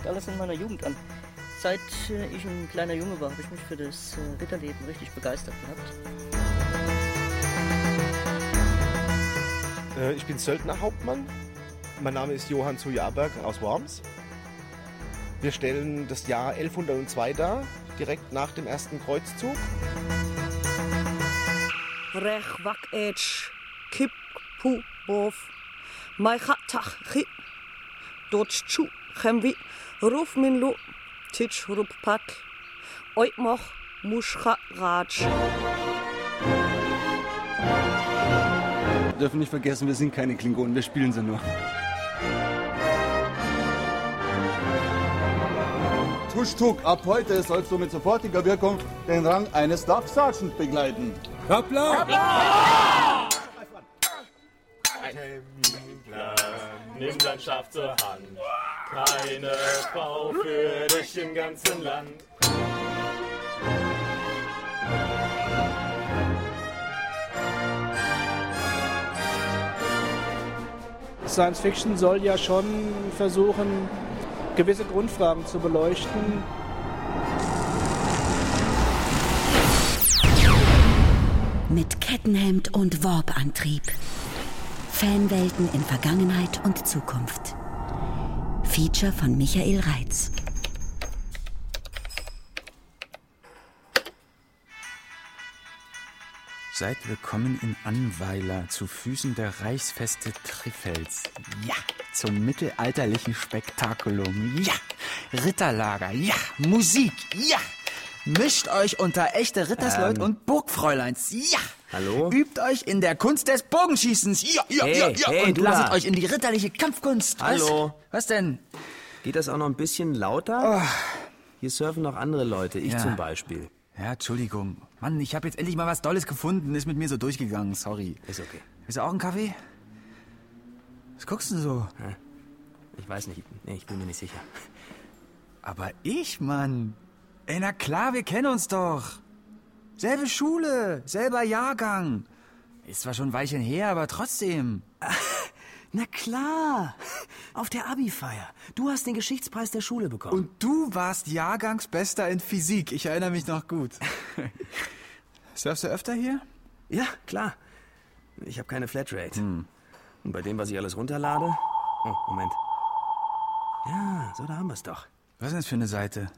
fängt alles in meiner Jugend an. Seit ich ein kleiner Junge war, habe ich mich für das Ritterleben richtig begeistert gehabt. Ich bin Söldnerhauptmann. Mein Name ist Johann zu Jahrberg aus Worms. Wir stellen das Jahr 1102 dar, direkt nach dem ersten Kreuzzug. Rech wak etsch, kip pu bof, mai chatach chi, dort chu chemwi, ruf min lu, titsch rup pat, oit moch muschcha ratsch. Wir dürfen nicht vergessen, wir sind keine Klingonen, wir spielen sie nur. Tuschtuk, ab heute sollst du mit sofortiger Wirkung den Rang eines Staff Sergeant begleiten. Hoppla! Hoppla! Ein Terminplan, nimm dein Schaf zur Hand. Keine Frau für dich im ganzen Land. Science Fiction soll ja schon versuchen, gewisse Grundfragen zu beleuchten. Mit Kettenhemd und Warp-Antrieb. Fanwelten in Vergangenheit und Zukunft. Feature von Michael Reitz. Seid willkommen in Annweiler, zu Füßen der Reichsfeste Trifels. Ja, zum mittelalterlichen Spektakulum. Ja, Ritterlager. Ja, Musik. Ja, mischt euch unter echte Rittersleut und Burgfräuleins. Ja. Hallo? Übt euch in der Kunst des Bogenschießens. Ja, und lasst euch in die ritterliche Kampfkunst. Hallo? Was denn? Geht das auch noch ein bisschen lauter? Oh. Hier surfen noch andere Leute, ich zum Beispiel. Ja, Entschuldigung. Mann, ich habe jetzt endlich mal was Dolles gefunden. Ist mit mir so durchgegangen, sorry. Ist okay. Willst du auch einen Kaffee? Was guckst du denn so? Ich weiß nicht. Nee, ich bin mir nicht sicher. Aber ich, Mann. Ey, na klar, wir kennen uns doch. Selbe Schule, selber Jahrgang. Ist zwar schon ein Weilchen her, aber trotzdem. Na klar. Auf der Abi-Feier. Du hast den Geschichtspreis der Schule bekommen. Und du warst Jahrgangsbester in Physik. Ich erinnere mich noch gut. Surfst du öfter hier? Ja, klar. Ich habe keine Flatrate. Und bei dem, was ich alles runterlade... Oh, Moment. Ja, so, da haben wir es doch. Was ist denn das für eine Seite?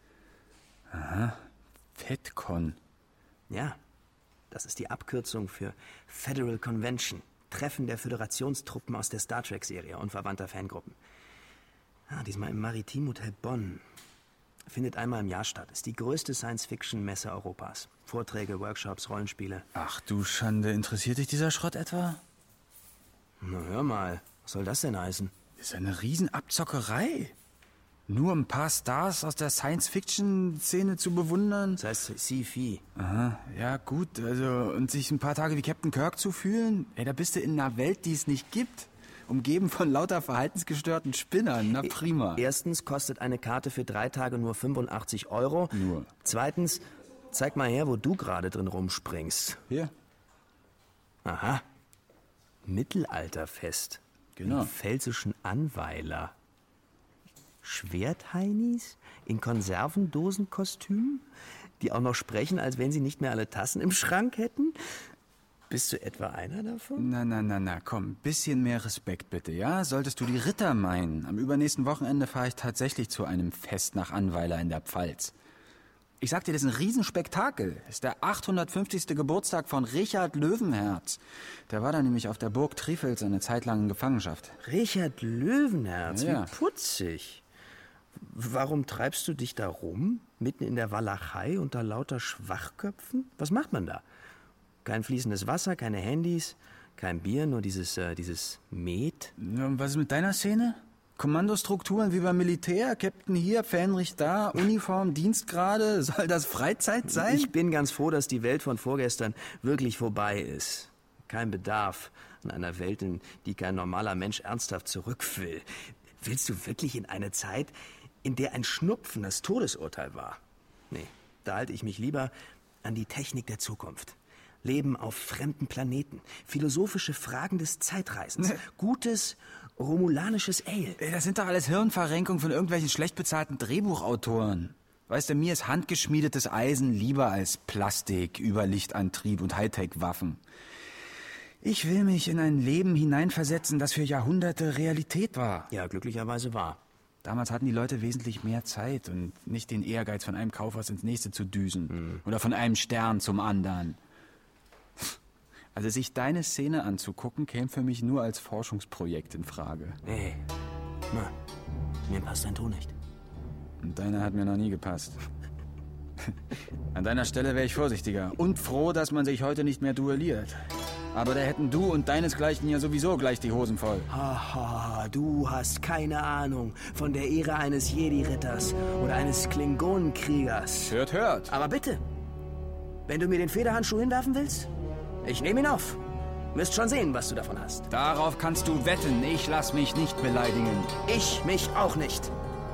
Aha, FedCon. Ja, das ist die Abkürzung für Federal Convention. Treffen der Föderationstruppen aus der Star Trek-Serie und verwandter Fangruppen. Diesmal im Maritimhotel Bonn. Findet einmal im Jahr statt. Ist die größte Science-Fiction-Messe Europas. Vorträge, Workshops, Rollenspiele. Ach du Schande, interessiert dich dieser Schrott etwa? Na hör mal, was soll das denn heißen? Das ist eine Riesenabzockerei. Nur ein paar Stars aus der Science-Fiction-Szene zu bewundern. Das heißt Sci-Fi. Aha, ja gut, also und sich ein paar Tage wie Captain Kirk zu fühlen? Ey, da bist du in einer Welt, die es nicht gibt. Umgeben von lauter verhaltensgestörten Spinnern, na prima. Erstens kostet eine Karte für 3 Tage nur 85 €. Nur. Zweitens, zeig mal her, wo du gerade drin rumspringst. Hier. Aha. Mittelalterfest. Genau. Im pfälzischen Annweiler. Schwertheinis in Konservendosenkostümen, die auch noch sprechen, als wenn sie nicht mehr alle Tassen im Schrank hätten? Bist du etwa einer davon? Na, komm, bisschen mehr Respekt bitte, ja? Solltest du die Ritter meinen. Am übernächsten Wochenende fahre ich tatsächlich zu einem Fest nach Annweiler in der Pfalz. Ich sag dir, das ist ein Riesenspektakel. Das ist der 850. Geburtstag von Richard Löwenherz. Der war da nämlich auf der Burg Trifels eine Zeit lang in Gefangenschaft. Richard Löwenherz, Ja. wie putzig. Warum treibst du dich da rum, mitten in der Walachei unter lauter Schwachköpfen? Was macht man da? Kein fließendes Wasser, keine Handys, kein Bier, nur dieses Met? Ja, und was ist mit deiner Szene? Kommandostrukturen wie beim Militär, Captain hier, Fähnrich da, Uniform, Dienstgrade, soll das Freizeit sein? Ich bin ganz froh, dass die Welt von vorgestern wirklich vorbei ist. Kein Bedarf an einer Welt, in die kein normaler Mensch ernsthaft zurück will. Willst du wirklich in eine Zeit, in der ein Schnupfen das Todesurteil war? Nee, da halte ich mich lieber an die Technik der Zukunft. Leben auf fremden Planeten, philosophische Fragen des Zeitreisens, gutes, romulanisches Ale. Das sind doch alles Hirnverrenkungen von irgendwelchen schlecht bezahlten Drehbuchautoren. Weißt du, mir ist handgeschmiedetes Eisen lieber als Plastik, Überlichtantrieb und Hightech-Waffen. Ich will mich in ein Leben hineinversetzen, das für Jahrhunderte Realität war. Ja, glücklicherweise wahr. Damals hatten die Leute wesentlich mehr Zeit und nicht den Ehrgeiz, von einem Kaufhaus ins nächste zu düsen. Oder von einem Stern zum anderen. Also sich deine Szene anzugucken, käme für mich nur als Forschungsprojekt in Frage. Hey, na, mir passt dein Ton nicht. Und deiner hat mir noch nie gepasst. An deiner Stelle wäre ich vorsichtiger und froh, dass man sich heute nicht mehr duelliert. Aber da hätten du und deinesgleichen ja sowieso gleich die Hosen voll. Haha, du hast keine Ahnung von der Ehre eines Jedi-Ritters oder eines Klingonenkriegers. Hört. Aber bitte, wenn du mir den Federhandschuh hinwerfen willst, ich nehme ihn auf. Wirst schon sehen, was du davon hast. Darauf kannst du wetten. Ich lass mich nicht beleidigen. Ich mich auch nicht.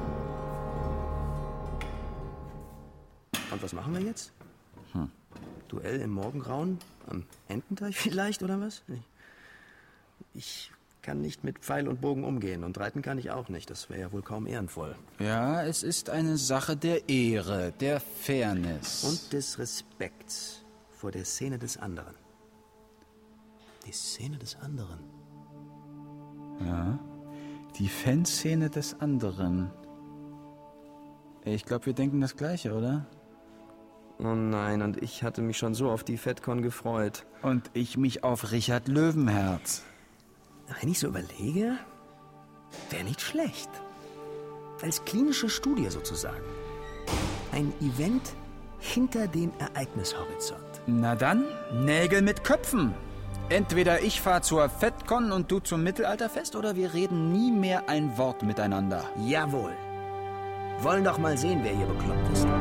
Und was machen wir jetzt? Duell im Morgengrauen? Am Ententeich vielleicht, oder was? Ich kann nicht mit Pfeil und Bogen umgehen und reiten kann ich auch nicht. Das wäre ja wohl kaum ehrenvoll. Ja, es ist eine Sache der Ehre, der Fairness. Und des Respekts vor der Szene des anderen. Die Szene des anderen. Ja, die Fanszene des anderen. Ich glaube, wir denken das Gleiche, oder? Oh nein, und ich hatte mich schon so auf die FedCon gefreut. Und ich mich auf Richard Löwenherz. Wenn ich so überlege, wäre nicht schlecht. Als klinische Studie sozusagen. Ein Event hinter dem Ereignishorizont. Na dann, Nägel mit Köpfen. Entweder ich fahre zur FedCon und du zum Mittelalterfest, oder wir reden nie mehr ein Wort miteinander. Jawohl. Wollen doch mal sehen, wer hier bekloppt ist.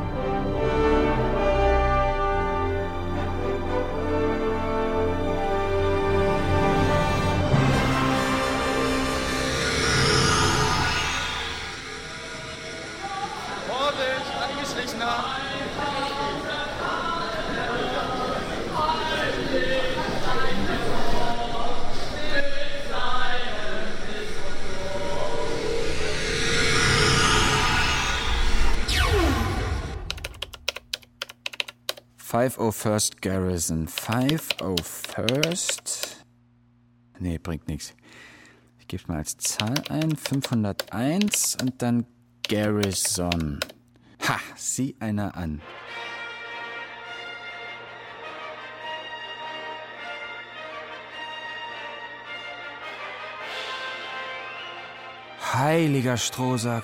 Vorsicht, Angeschlichener! 501st Garrison. 501st. Nee, bringt nichts. Ich gebe mal als Zahl ein. 501 und dann Garrison. Ha, sieh einer an. Heiliger Strohsack.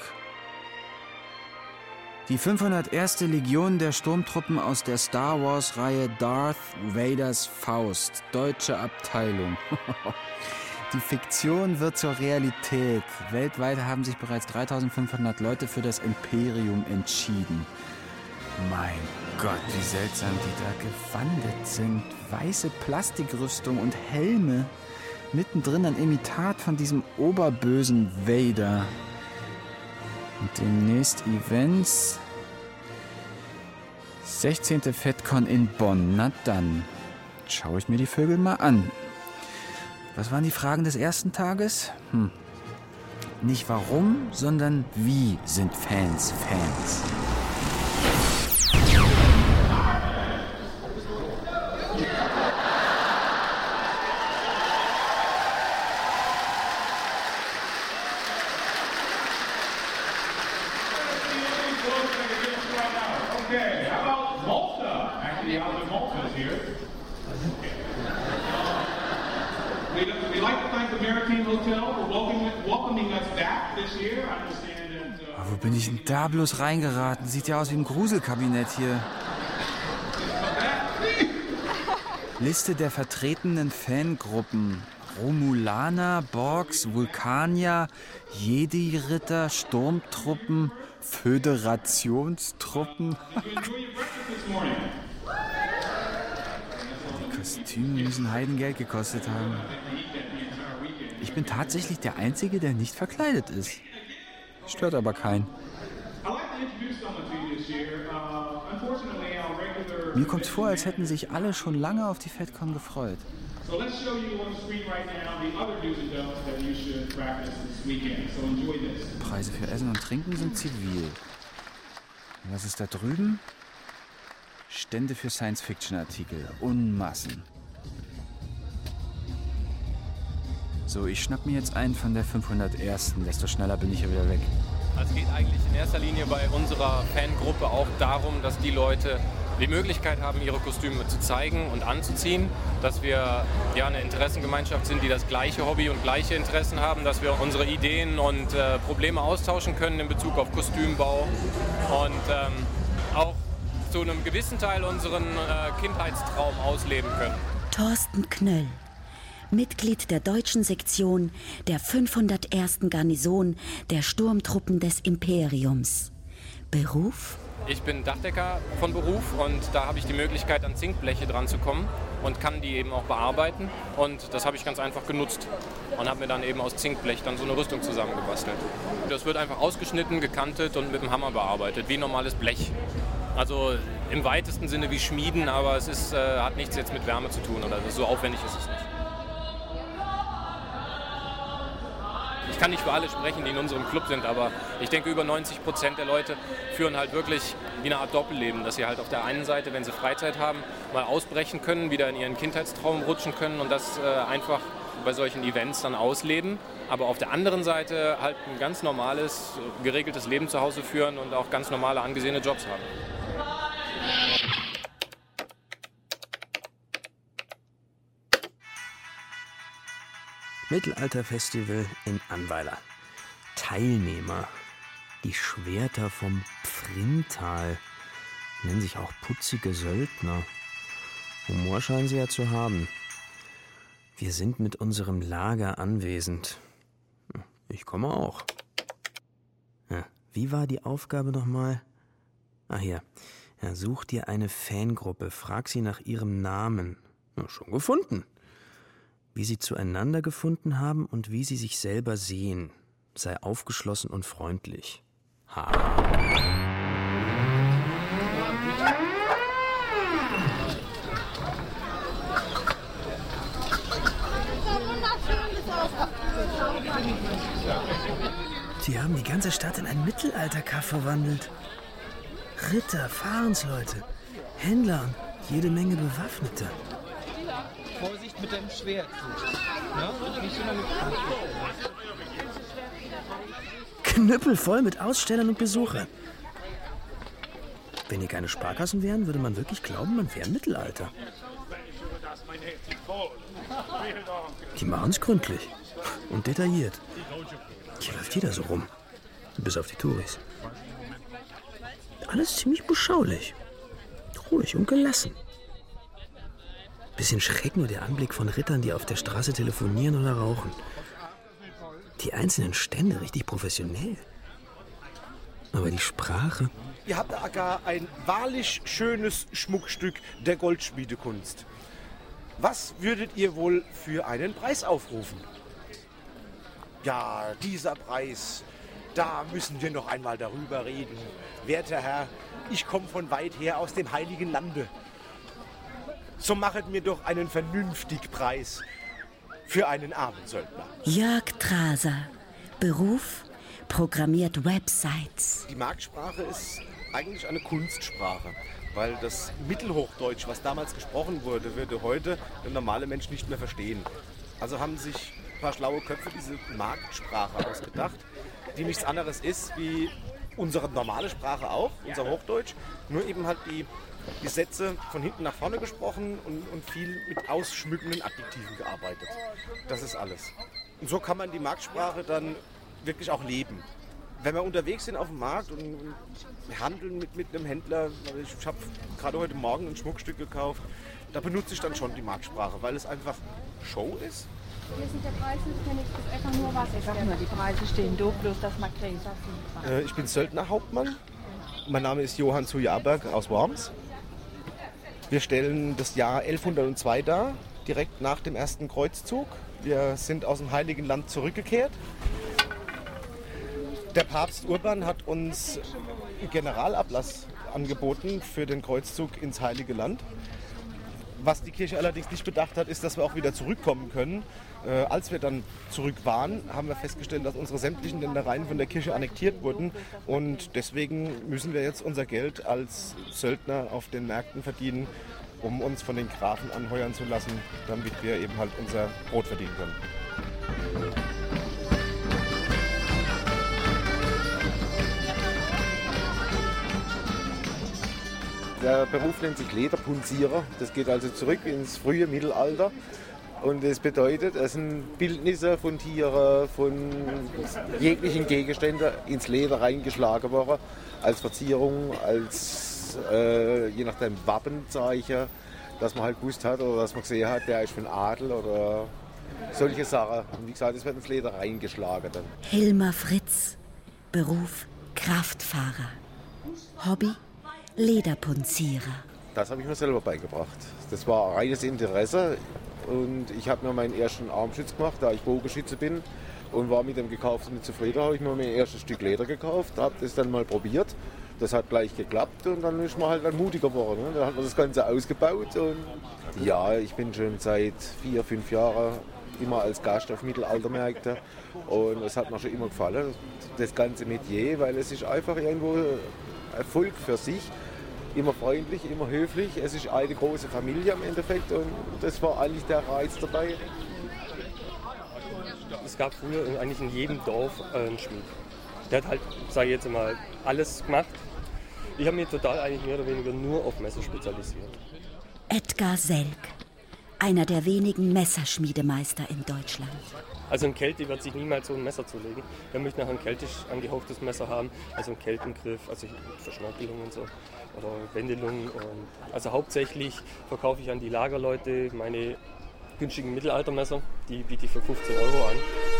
Die 501. Legion der Sturmtruppen aus der Star Wars-Reihe Darth Vaders Faust, deutsche Abteilung. Die Fiktion wird zur Realität. Weltweit haben sich bereits 3500 Leute für das Imperium entschieden. Mein Gott, wie seltsam die da gewandelt sind. Weiße Plastikrüstung und Helme. Mittendrin ein Imitat von diesem oberbösen Vader. Und demnächst Events. 16. FedCon in Bonn. Na dann, schaue ich mir die Vögel mal an. Was waren die Fragen des ersten Tages? Nicht warum, sondern wie sind Fans Fans? Okay, how about Malta? Actually, out of Malta is here. We'd like to thank the Maritime Hotel for welcoming us back this year. I understand that. Wo bin ich denn da bloß reingeraten? Sieht ja aus wie ein Gruselkabinett hier. Liste der vertretenen Fangruppen. Romulaner, Borgs, Vulkanier, Jedi-Ritter, Sturmtruppen, Föderationstruppen. Die Kostüme müssen Heidengeld gekostet haben. Ich bin tatsächlich der Einzige, der nicht verkleidet ist. Stört aber keinen. Mir kommt's vor, als hätten sich alle schon lange auf die FedCon gefreut. So let's show you on the screen right now the other do's and don'ts that you should practice this weekend. So enjoy this. Preise für Essen und Trinken sind zivil. Was ist da drüben? Stände für Science-Fiction-Artikel. Unmassen. So, ich schnapp mir jetzt einen von der 501. Desto schneller bin ich ja wieder weg. Also es geht eigentlich in erster Linie bei unserer Fangruppe auch darum, dass die Leute die Möglichkeit haben, ihre Kostüme zu zeigen und anzuziehen, dass wir ja eine Interessengemeinschaft sind, die das gleiche Hobby und gleiche Interessen haben, dass wir unsere Ideen und Probleme austauschen können in Bezug auf Kostümbau und auch zu einem gewissen Teil unseren Kindheitstraum ausleben können. Thorsten Knöll, Mitglied der deutschen Sektion der 501. Garnison der Sturmtruppen des Imperiums. Beruf? Ich bin Dachdecker von Beruf und da habe ich die Möglichkeit, an Zinkbleche dran zu kommen und kann die eben auch bearbeiten. Und das habe ich ganz einfach genutzt und habe mir dann eben aus Zinkblech dann so eine Rüstung zusammengebastelt. Das wird einfach ausgeschnitten, gekantet und mit dem Hammer bearbeitet, wie normales Blech. Also im weitesten Sinne wie Schmieden, aber es ist, hat nichts jetzt mit Wärme zu tun oder so aufwendig ist es nicht. Ich kann nicht für alle sprechen, die in unserem Club sind, aber ich denke, über 90% der Leute führen halt wirklich wie eine Art Doppelleben, dass sie halt auf der einen Seite, wenn sie Freizeit haben, mal ausbrechen können, wieder in ihren Kindheitstraum rutschen können und das einfach bei solchen Events dann ausleben, aber auf der anderen Seite halt ein ganz normales, geregeltes Leben zu Hause führen und auch ganz normale, angesehene Jobs haben. Mittelalterfestival in Annweiler. Teilnehmer. Die Schwerter vom Pfrintal. Nennen sich auch putzige Söldner. Humor scheinen sie ja zu haben. Wir sind mit unserem Lager anwesend. Ich komme auch. Ja, wie war die Aufgabe nochmal? Ah, hier. Ja, such dir eine Fangruppe. Frag sie nach ihrem Namen. Ja, schon gefunden. Wie sie zueinander gefunden haben und wie sie sich selber sehen. Sei aufgeschlossen und freundlich. Ha. Die haben die ganze Stadt in ein Mittelalterkaff verwandelt. Ritter, Fahrensleute, Händler und jede Menge Bewaffnete. Vorsicht mit deinem Schwert. Ja? Nicht so lange. Knüppel voll mit Ausstellern und Besuchern. Wenn hier keine Sparkassen wären, würde man wirklich glauben, man wäre im Mittelalter. Die machen es gründlich und detailliert. Hier läuft jeder so rum. Bis auf die Touris. Alles ziemlich beschaulich. Ruhig und gelassen. Bisschen schräg nur der Anblick von Rittern, die auf der Straße telefonieren oder rauchen. Die einzelnen Stände richtig professionell. Aber die Sprache... Ihr habt da gar ein wahrlich schönes Schmuckstück der Goldschmiedekunst. Was würdet ihr wohl für einen Preis aufrufen? Ja, dieser Preis, da müssen wir noch einmal darüber reden. Werter Herr, ich komme von weit her aus dem Heiligen Lande. So machet mir doch einen vernünftigen Preis für einen armen Söldner. Jörg Traser, Beruf, programmiert Websites. Die Marktsprache ist eigentlich eine Kunstsprache, weil das Mittelhochdeutsch, was damals gesprochen wurde, würde heute der normale Mensch nicht mehr verstehen. Also haben sich ein paar schlaue Köpfe diese Marktsprache ausgedacht, die nichts anderes ist wie unsere normale Sprache auch, unser Hochdeutsch, nur eben halt die Sätze von hinten nach vorne gesprochen und viel mit ausschmückenden Adjektiven gearbeitet. Das ist alles. Und so kann man die Marktsprache dann wirklich auch leben. Wenn wir unterwegs sind auf dem Markt und handeln mit einem Händler, ich habe gerade heute Morgen ein Schmuckstück gekauft, da benutze ich dann schon die Marktsprache, weil es einfach Show ist. Hier sind der Preis nicht einfach nur was. Ich sag nur, die Preise stehen doof, bloß dass man kriegt. Ich bin Söldnerhauptmann. Mein Name ist Johann zu Jahrberg aus Worms. Wir stellen das Jahr 1102 dar, direkt nach dem ersten Kreuzzug. Wir sind aus dem Heiligen Land zurückgekehrt. Der Papst Urban hat uns einen Generalablass angeboten für den Kreuzzug ins Heilige Land. Was die Kirche allerdings nicht bedacht hat, ist, dass wir auch wieder zurückkommen können. Als wir dann zurück waren, haben wir festgestellt, dass unsere sämtlichen Ländereien von der Kirche annektiert wurden. Und deswegen müssen wir jetzt unser Geld als Söldner auf den Märkten verdienen, um uns von den Grafen anheuern zu lassen, damit wir eben halt unser Brot verdienen können. Der Beruf nennt sich Lederpunzierer. Das geht also zurück ins frühe Mittelalter. Und das bedeutet, es sind Bildnisse von Tieren, von jeglichen Gegenständen ins Leder reingeschlagen worden. Als Verzierung, als je nachdem Wappenzeichen, dass man halt gewusst hat oder dass man gesehen hat, der ist von Adel oder solche Sachen. Und wie gesagt, es wird ins Leder reingeschlagen dann. Hilmar Fritz, Beruf Kraftfahrer, Hobby Lederpunzierer. Das habe ich mir selber beigebracht. Das war reines Interesse und ich habe mir meinen ersten Armschütz gemacht, da ich Bogenschütze bin und war mit dem Gekauften nicht zufrieden. Da habe ich mir mein erstes Stück Leder gekauft, habe das dann mal probiert. Das hat gleich geklappt und dann ist man halt dann mutiger geworden. Ne? Dann hat man das Ganze ausgebaut und ja, ich bin schon seit 4-5 Jahren immer als Gast auf Mittelaltermärkten und es hat mir schon immer gefallen, das ganze Metier, weil es ist einfach irgendwo Erfolg für sich. Immer freundlich, immer höflich. Es ist eine große Familie im Endeffekt und das war eigentlich der Reiz dabei. Es gab früher eigentlich in jedem Dorf einen Schmied. Der hat halt, sage ich jetzt mal, alles gemacht. Ich habe mich total eigentlich mehr oder weniger nur auf Messer spezialisiert. Edgar Selk, einer der wenigen Messerschmiedemeister in Deutschland. Also ein Kelti wird sich niemals so ein Messer zulegen. Der möchte nachher ein keltisch angehauchtes Messer haben, also einen Keltengriff, also Verschnörkelung und so, oder Wendelung. Und also hauptsächlich verkaufe ich an die Lagerleute meine günstigen Mittelaltermesser, die biete ich für 15 € an.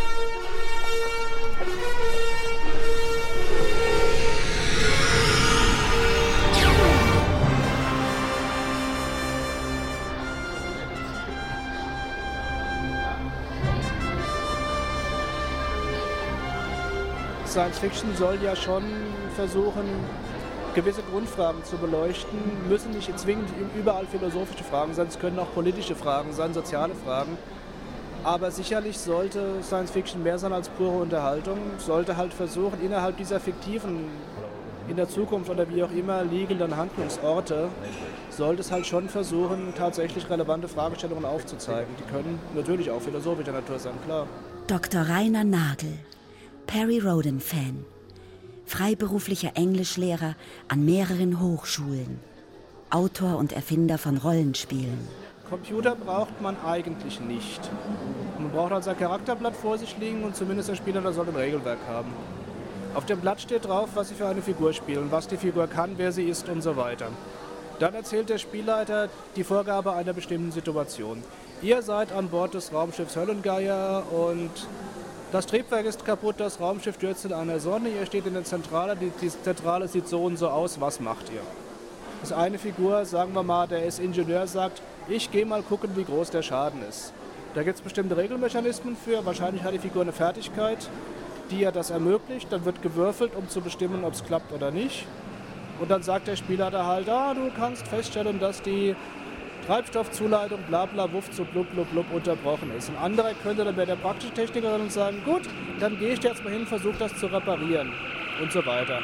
Science Fiction soll ja schon versuchen, gewisse Grundfragen zu beleuchten, müssen nicht zwingend überall philosophische Fragen sein, es können auch politische Fragen sein, soziale Fragen. Aber sicherlich sollte Science Fiction mehr sein als pure Unterhaltung, sollte halt versuchen, innerhalb dieser fiktiven, in der Zukunft oder wie auch immer liegenden Handlungsorte, sollte es halt schon versuchen, tatsächlich relevante Fragestellungen aufzuzeigen. Die können natürlich auch philosophischer Natur sein, klar. Dr. Rainer Nagel, Perry Rhodan-Fan, freiberuflicher Englischlehrer an mehreren Hochschulen, Autor und Erfinder von Rollenspielen. Computer braucht man eigentlich nicht. Man braucht also ein Charakterblatt vor sich liegen und zumindest der Spieler soll ein Regelwerk haben. Auf dem Blatt steht drauf, was Sie für eine Figur spielen, was die Figur kann, wer sie ist und so weiter. Dann erzählt der Spielleiter die Vorgabe einer bestimmten Situation. Ihr seid an Bord des Raumschiffs Höllengeier und das Triebwerk ist kaputt, das Raumschiff stürzt in einer Sonne, ihr steht in der Zentrale, die Zentrale sieht so und so aus, was macht ihr? Das ist eine Figur, sagen wir mal, der ist Ingenieur, sagt, ich gehe mal gucken, wie groß der Schaden ist. Da gibt es bestimmte Regelmechanismen für, wahrscheinlich hat die Figur eine Fertigkeit, die ja das ermöglicht, dann wird gewürfelt, um zu bestimmen, ob es klappt oder nicht. Und dann sagt der Spieler da halt, du kannst feststellen, dass die Treibstoffzuleitung bla bla wuff zu blub blub blub unterbrochen ist. Ein anderer könnte dann bei der praktischen Techniker und sagen, gut, dann gehe ich jetzt mal hin, versuche das zu reparieren und so weiter.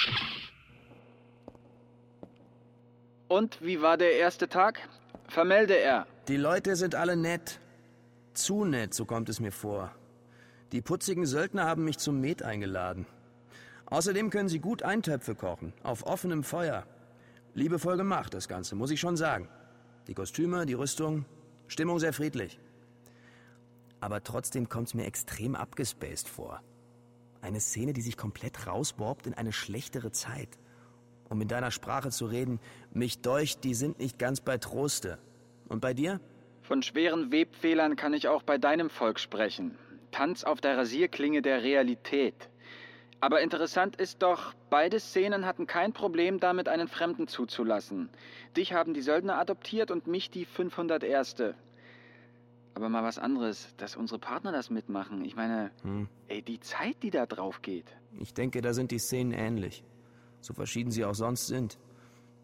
Und wie war der erste Tag? Vermelde er. Die Leute sind alle nett. Zu nett, so kommt es mir vor. Die putzigen Söldner haben mich zum Met eingeladen. Außerdem können sie gut Eintöpfe kochen, auf offenem Feuer. Liebevoll gemacht, das Ganze, muss ich schon sagen. Die Kostüme, die Rüstung, Stimmung sehr friedlich. Aber trotzdem kommt es mir extrem abgespaced vor. Eine Szene, die sich komplett rausborbt in eine schlechtere Zeit. Um in deiner Sprache zu reden, mich deucht, die sind nicht ganz bei Troste. Und bei dir? Von schweren Webfehlern kann ich auch bei deinem Volk sprechen. Tanz auf der Rasierklinge der Realität. Aber interessant ist doch, beide Szenen hatten kein Problem damit, einen Fremden zuzulassen. Dich haben die Söldner adoptiert und mich die 501. Aber mal was anderes, dass unsere Partner das mitmachen. Ich meine, die Zeit, die da drauf geht. Ich denke, da sind die Szenen ähnlich. So verschieden sie auch sonst sind.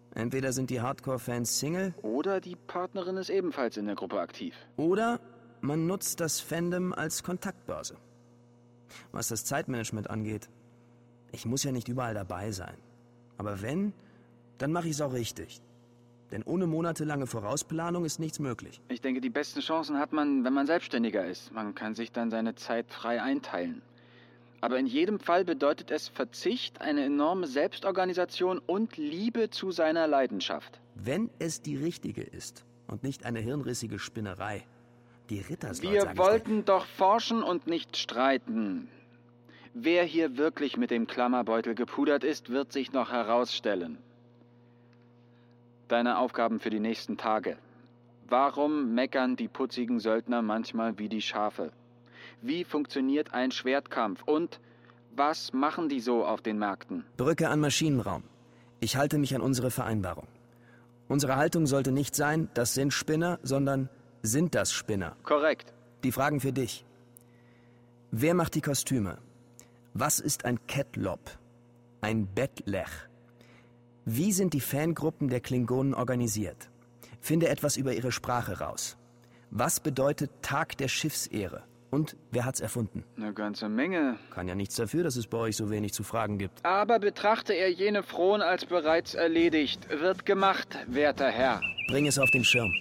Entweder sind die Hardcore-Fans Single. Oder die Partnerin ist ebenfalls in der Gruppe aktiv. Oder man nutzt das Fandom als Kontaktbörse. Was das Zeitmanagement angeht, ich muss ja nicht überall dabei sein. Aber wenn, dann mache ich es auch richtig. Denn ohne monatelange Vorausplanung ist nichts möglich. Ich denke, die besten Chancen hat man, wenn man Selbstständiger ist. Man kann sich dann seine Zeit frei einteilen. Aber in jedem Fall bedeutet es Verzicht, eine enorme Selbstorganisation und Liebe zu seiner Leidenschaft. Wenn es die richtige ist und nicht eine hirnrissige Spinnerei. Die Ritterslord, Wir wollten doch forschen und nicht streiten. Wer hier wirklich mit dem Klammerbeutel gepudert ist, wird sich noch herausstellen. Deine Aufgaben für die nächsten Tage. Warum meckern die putzigen Söldner manchmal wie die Schafe? Wie funktioniert ein Schwertkampf? Und was machen die so auf den Märkten? Brücke an Maschinenraum. Ich halte mich an unsere Vereinbarung. Unsere Haltung sollte nicht sein, das sind Spinner, sondern sind das Spinner. Korrekt. Die Fragen für dich. Wer macht die Kostüme? Was ist ein Kettlop? Ein Bettlech? Wie sind die Fangruppen der Klingonen organisiert? Finde etwas über ihre Sprache raus. Was bedeutet Tag der Schiffsehre? Und wer hat's erfunden? Eine ganze Menge. Kann ja nichts dafür, dass es bei euch so wenig zu fragen gibt. Aber betrachte er jene Frohen als bereits erledigt. Wird gemacht, werter Herr. Bring es auf den Schirm.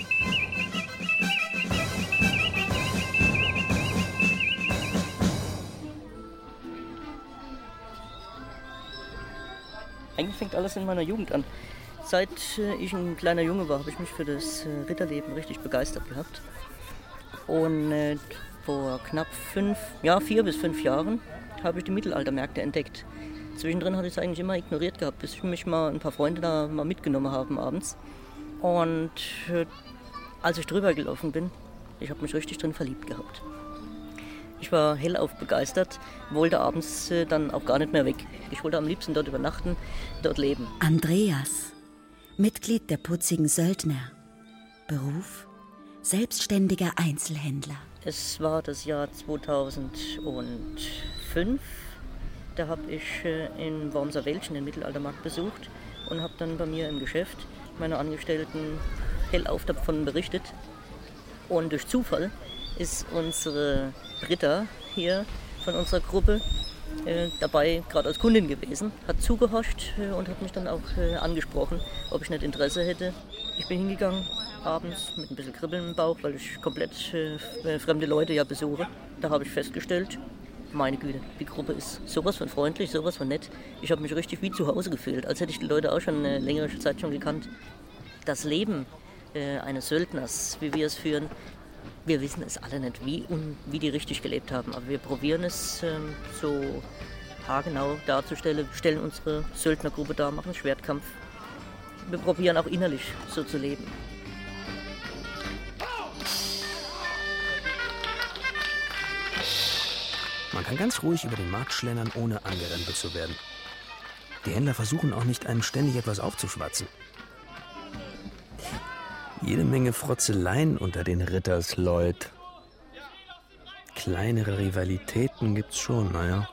Eigentlich fängt alles in meiner Jugend an. Seit ich ein kleiner Junge war, habe ich mich für das Ritterleben richtig begeistert gehabt. Und vor knapp 4 bis 5 Jahren habe ich die Mittelaltermärkte entdeckt. Zwischendrin hatte ich es eigentlich immer ignoriert gehabt, bis mich mal ein paar Freunde da mal mitgenommen haben abends. Und als ich drüber gelaufen bin, ich habe mich richtig drin verliebt gehabt. Ich war hellauf begeistert, wollte abends dann auch gar nicht mehr weg. Ich wollte am liebsten dort übernachten, dort leben. Andreas, Mitglied der putzigen Söldner. Beruf? Selbstständiger Einzelhändler. Es war das Jahr 2005. Da habe ich in Wormser-Welschen den Mittelaltermarkt besucht und habe dann bei mir im Geschäft meine Angestellten hellauf davon berichtet. Und durch Zufall ist unsere Britta hier von unserer Gruppe dabei, gerade als Kundin gewesen, hat zugehorcht und hat mich dann auch angesprochen, ob ich nicht Interesse hätte. Ich bin hingegangen, abends mit ein bisschen Kribbeln im Bauch, weil ich komplett fremde Leute ja besuche. Da habe ich festgestellt, meine Güte, die Gruppe ist sowas von freundlich, sowas von nett. Ich habe mich richtig wie zu Hause gefühlt, als hätte ich die Leute auch schon eine längere Zeit schon gekannt. Das Leben eines Söldners, wie wir es führen, wir wissen es alle nicht, wie die richtig gelebt haben. Aber wir probieren es so haargenau darzustellen, stellen unsere Söldnergruppe dar, machen Schwertkampf. Wir probieren auch innerlich so zu leben. Man kann ganz ruhig über den Markt schlendern, ohne angerempelt zu werden. Die Händler versuchen auch nicht, einem ständig etwas aufzuschwatzen. Jede Menge Frotzeleien unter den Rittersleut. Kleinere Rivalitäten gibt's schon, naja.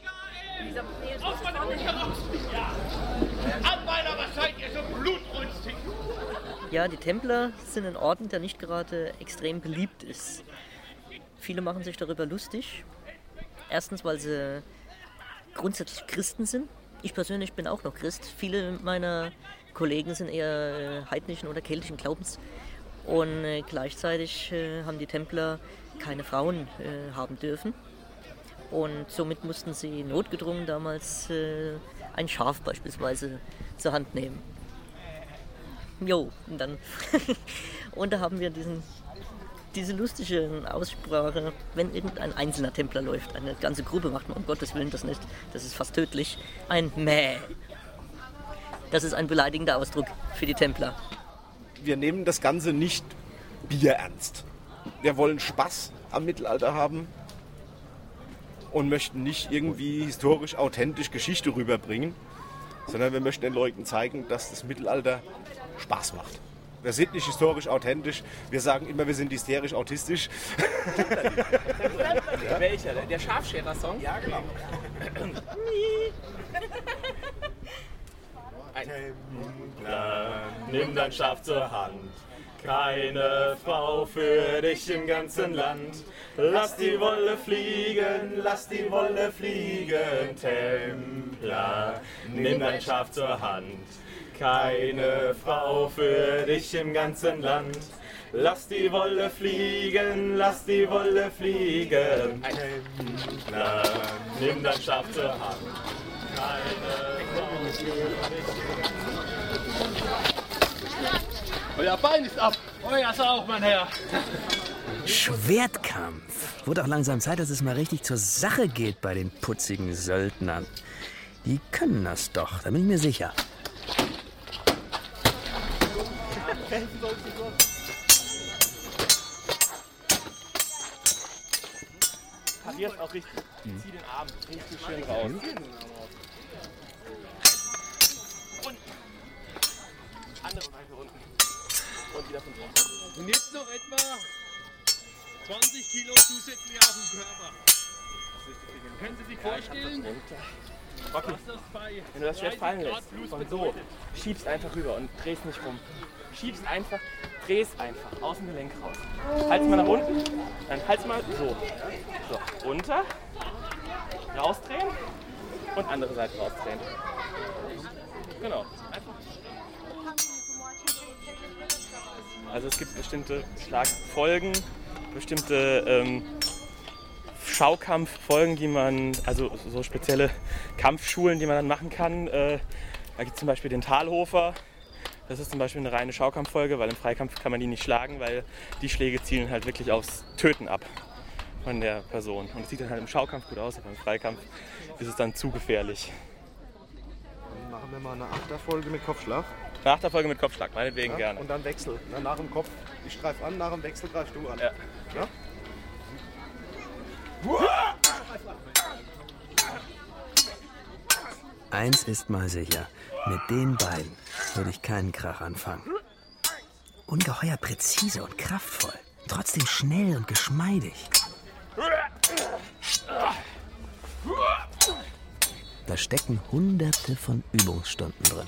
Anweiler, was seid ihr so blutrünstig? Ja, die Templer sind ein Orden, der nicht gerade extrem beliebt ist. Viele machen sich darüber lustig. Erstens, weil sie grundsätzlich Christen sind. Ich persönlich bin auch noch Christ. Viele meiner Kollegen sind eher heidnischen oder keltischen Glaubens. Und gleichzeitig haben die Templer keine Frauen haben dürfen. Und somit mussten sie notgedrungen damals ein Schaf beispielsweise zur Hand nehmen. Jo, und dann und da haben wir diese lustige Aussprache, wenn irgendein einzelner Templer läuft, eine ganze Gruppe macht man um Gottes Willen das nicht, das ist fast tödlich, ein Mäh. Das ist ein beleidigender Ausdruck für die Templer. Wir nehmen das Ganze nicht bierernst. Wir wollen Spaß am Mittelalter haben und möchten nicht irgendwie historisch authentisch Geschichte rüberbringen, sondern wir möchten den Leuten zeigen, dass das Mittelalter Spaß macht. Wir sind nicht historisch authentisch, wir sagen immer, wir sind hysterisch autistisch. Ja. Welcher? Der Schafscherer-Song? Ja, genau. Templer, nimm dein Schaf zur Hand. Keine Frau für dich im ganzen Land. Lass die Wolle fliegen, lass die Wolle fliegen. Templer, nimm dein Schaf zur Hand. Keine Frau für dich im ganzen Land. Lass die Wolle fliegen, lass die Wolle fliegen. Templer, nimm dein Schaf zur Hand. Keine Frau für dich im ganzen Land. Euer Bein ist ab. Euer ist auch, mein Herr. Schwertkampf. Wurde auch langsam Zeit, dass es mal richtig zur Sache geht bei den putzigen Söldnern. Die können das doch, da bin ich mir sicher. Parierst auch richtig. Zieh den Arm richtig schön raus. Und andere Seite unten. Und wieder von vorne. Und jetzt noch etwa 20 Kilo zusätzlich auf dem Körper. Können Sie sich vorstellen? Rocky, wenn du das Schwert fallen lässt und so, schiebst einfach rüber und drehst nicht rum. Schiebst einfach, drehst einfach aus dem Gelenk raus. Halt's mal nach unten, dann halt's mal so. So, runter, rausdrehen und andere Seite rausdrehen. Genau. Also es gibt bestimmte Schlagfolgen, bestimmte Schaukampffolgen, die man, also so spezielle Kampfschulen, die man dann machen kann. Da gibt es zum Beispiel den Talhofer. Das ist zum Beispiel eine reine Schaukampffolge, weil im Freikampf kann man die nicht schlagen, weil die Schläge zielen halt wirklich aufs Töten ab von der Person. Und es sieht dann halt im Schaukampf gut aus, aber im Freikampf ist es dann zu gefährlich. Dann machen wir mal eine Achterfolge mit Kopfschlag. Eine Achterfolge mit Kopfschlag, meinetwegen gerne. Und dann Wechsel. Nach dem Kopf, ich greife an, nach dem Wechsel greifst du an. Ja. Ja? Eins ist mal sicher, mit den beiden würde ich keinen Krach anfangen. Ungeheuer präzise und kraftvoll, trotzdem schnell und geschmeidig. Da stecken Hunderte von Übungsstunden drin.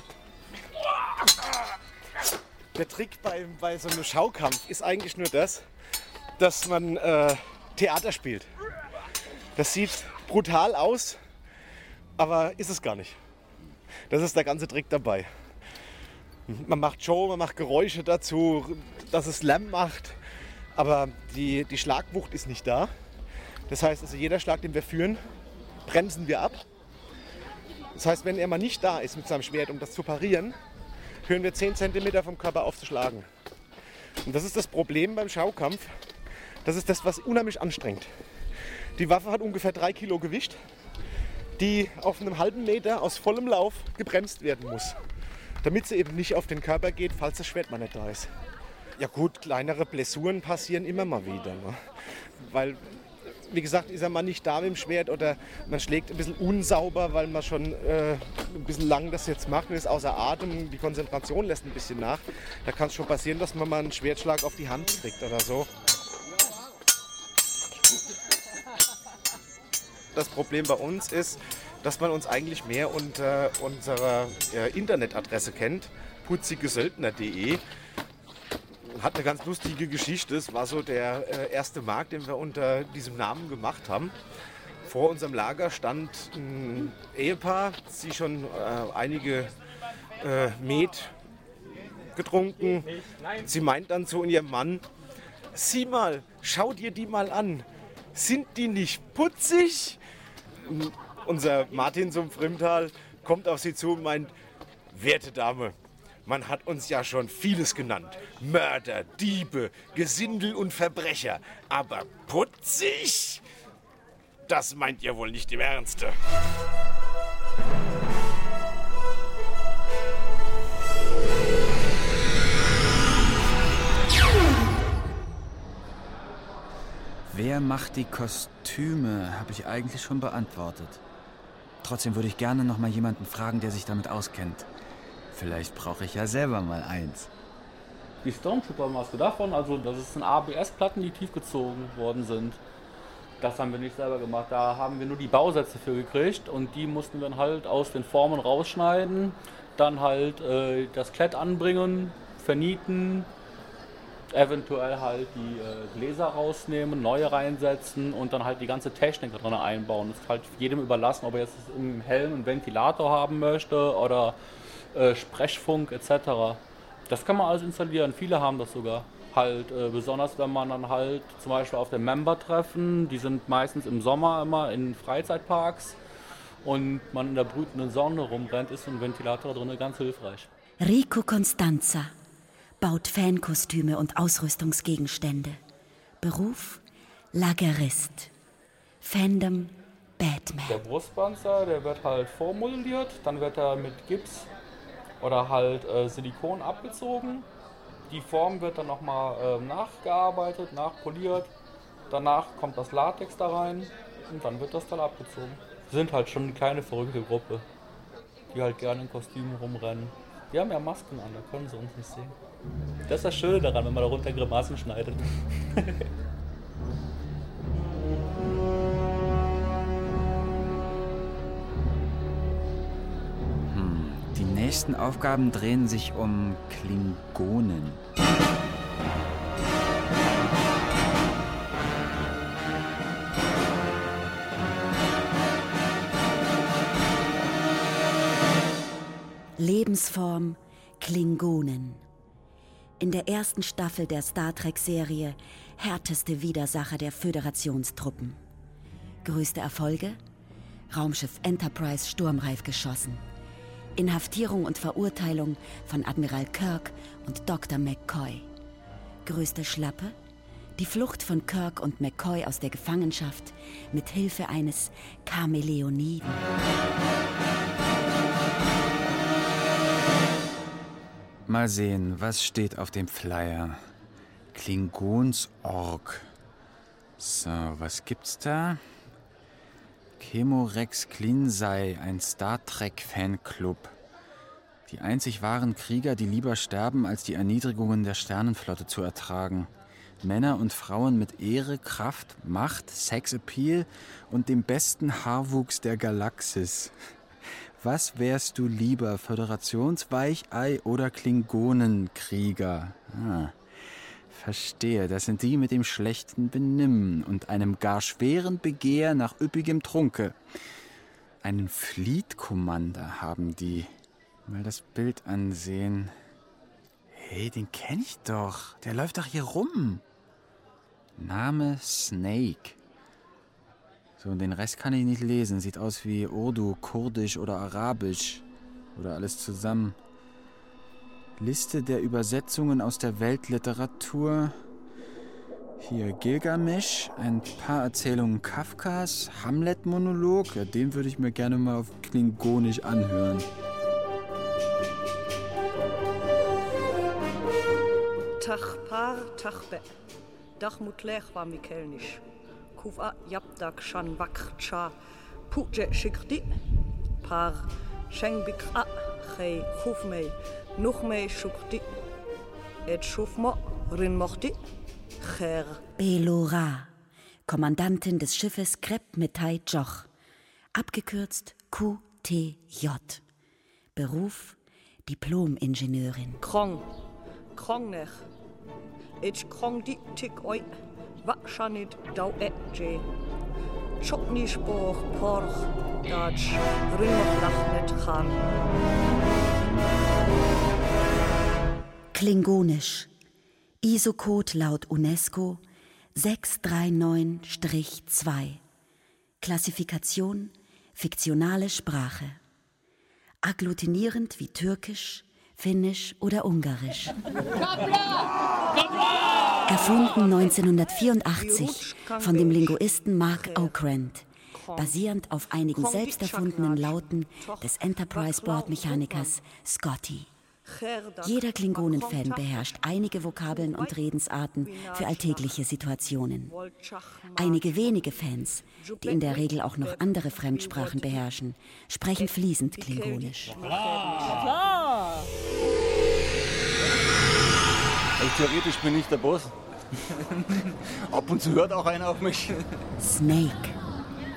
Der Trick bei so einem Schaukampf ist eigentlich nur das, dass man Theater spielt. Das sieht brutal aus, aber ist es gar nicht. Das ist der ganze Trick dabei. Man macht Show, man macht Geräusche dazu, dass es Lärm macht, aber die Schlagwucht ist nicht da. Das heißt, also jeder Schlag, den wir führen, bremsen wir ab. Das heißt, wenn er mal nicht da ist mit seinem Schwert, um das zu parieren, hören wir 10 cm vom Körper auf zu schlagen. Und das ist das Problem beim Schaukampf. Das ist das, was unheimlich anstrengt. Die Waffe hat ungefähr 3 Kilo Gewicht, die auf einem halben Meter aus vollem Lauf gebremst werden muss, damit sie eben nicht auf den Körper geht, falls das Schwert mal nicht da ist. Ja gut, kleinere Blessuren passieren immer mal wieder, ne? Weil, wie gesagt, ist er mal nicht da mit dem Schwert oder man schlägt ein bisschen unsauber, weil man schon ein bisschen lang das jetzt macht und ist außer Atem, die Konzentration lässt ein bisschen nach. Da kann es schon passieren, dass man mal einen Schwertschlag auf die Hand kriegt oder so. Das Problem bei uns ist, dass man uns eigentlich mehr unter unserer Internetadresse kennt, putzigesöldner.de. Hat eine ganz lustige Geschichte. Es war so der erste Markt, den wir unter diesem Namen gemacht haben. Vor unserem Lager stand ein Ehepaar, sie schon einige Met getrunken. Sie meint dann zu ihrem Mann: Sieh mal, schau dir die mal an. Sind die nicht putzig? Unser Martin zum Frimtal kommt auf sie zu und meint: Werte Dame, man hat uns ja schon vieles genannt. Mörder, Diebe, Gesindel und Verbrecher. Aber putzig? Das meint ihr wohl nicht im Ernste. Wer macht die Kostüme, habe ich eigentlich schon beantwortet. Trotzdem würde ich gerne noch mal jemanden fragen, der sich damit auskennt. Vielleicht brauche ich ja selber mal eins. Die Stormtrooper-Maske davon, also das sind ABS-Platten, die tiefgezogen worden sind. Das haben wir nicht selber gemacht, da haben wir nur die Bausätze für gekriegt und die mussten wir dann halt aus den Formen rausschneiden, dann halt das Klett anbringen, vernieten, eventuell halt die Gläser rausnehmen, neue reinsetzen und dann halt die ganze Technik da drin einbauen. Das ist halt jedem überlassen, ob er jetzt im Helm einen Ventilator haben möchte oder Sprechfunk etc. Das kann man alles installieren, viele haben das sogar. Halt, besonders wenn man dann halt zum Beispiel auf den Member-Treffen, die sind meistens im Sommer immer in Freizeitparks und man in der brütenden Sonne rumrennt, ist so ein Ventilator drin ganz hilfreich. Rico Constanza baut Fankostüme und Ausrüstungsgegenstände. Beruf Lagerist. Fandom Batman. Der Brustpanzer, der wird halt vormodelliert, dann wird er mit Gips oder halt Silikon abgezogen. Die Form wird dann nochmal nachgearbeitet, nachpoliert. Danach kommt das Latex da rein und dann wird das dann abgezogen. Wir sind halt schon eine kleine verrückte Gruppe, die halt gerne in Kostümen rumrennen. Die haben ja Masken an, da können sie uns nicht sehen. Das ist das Schöne daran, wenn man darunter Grimassen schneidet. Die nächsten Aufgaben drehen sich um Klingonen. Lebensform Klingonen. In der ersten Staffel der Star Trek-Serie härteste Widersacher der Föderationstruppen. Größte Erfolge? Raumschiff Enterprise sturmreif geschossen. Inhaftierung und Verurteilung von Admiral Kirk und Dr. McCoy. Größte Schlappe? Die Flucht von Kirk und McCoy aus der Gefangenschaft mit Hilfe eines Chamäleoniden. Mal sehen, was steht auf dem Flyer. Klingonsorg. So, was gibt's da? Chemorex Klinsei, ein Star Trek-Fanclub. Die einzig wahren Krieger, die lieber sterben, als die Erniedrigungen der Sternenflotte zu ertragen. Männer und Frauen mit Ehre, Kraft, Macht, Sexappeal und dem besten Haarwuchs der Galaxis. Was wärst du lieber, Föderationsweichei oder Klingonenkrieger? Verstehe, das sind die mit dem schlechten Benimm und einem gar schweren Begehr nach üppigem Trunke. Einen Fleet Commander haben die. Mal das Bild ansehen. Hey, den kenne ich doch. Der läuft doch hier rum. Name Snake. So, und den Rest kann ich nicht lesen. Sieht aus wie Urdu, Kurdisch oder Arabisch. Oder alles zusammen. Liste der Übersetzungen aus der Weltliteratur. Hier Gilgamesch, ein paar Erzählungen Kafkas, Hamlet-Monolog. Ja, den würde ich mir gerne mal auf Klingonisch anhören. Tachpar Tachbe. Dachmutlech war Mikelnisch. Kuva Yapdak Shan Wakcha Puje Shikdi. Par Shengbikra Chei Fufmei. Nuchmei Shukdi. Et Shufmo Rinmochdi. Cher. Belora, Kommandantin des Schiffes Kreb Metai Joch, abgekürzt QTJ. Beruf Diplom-Ingenieurin. Krong. Krongnech. Ich krong di tik oi. Wakschanit dau je. Chokni spoor porch. Datsch. Rinmoch lachnet chan. Klingonisch. ISO-Code laut UNESCO 639-2. Klassifikation fiktionale Sprache. Agglutinierend wie Türkisch, Finnisch oder Ungarisch. Erfunden 1984 von dem Linguisten Mark Okrand, basierend auf einigen selbst erfundenen Lauten des Enterprise-Bordmechanikers Scotty. Jeder Klingonen-Fan beherrscht einige Vokabeln und Redensarten für alltägliche Situationen. Einige wenige Fans, die in der Regel auch noch andere Fremdsprachen beherrschen, sprechen fließend Klingonisch. Klar. Also theoretisch bin ich der Boss. Ab und zu hört auch einer auf mich. Snake.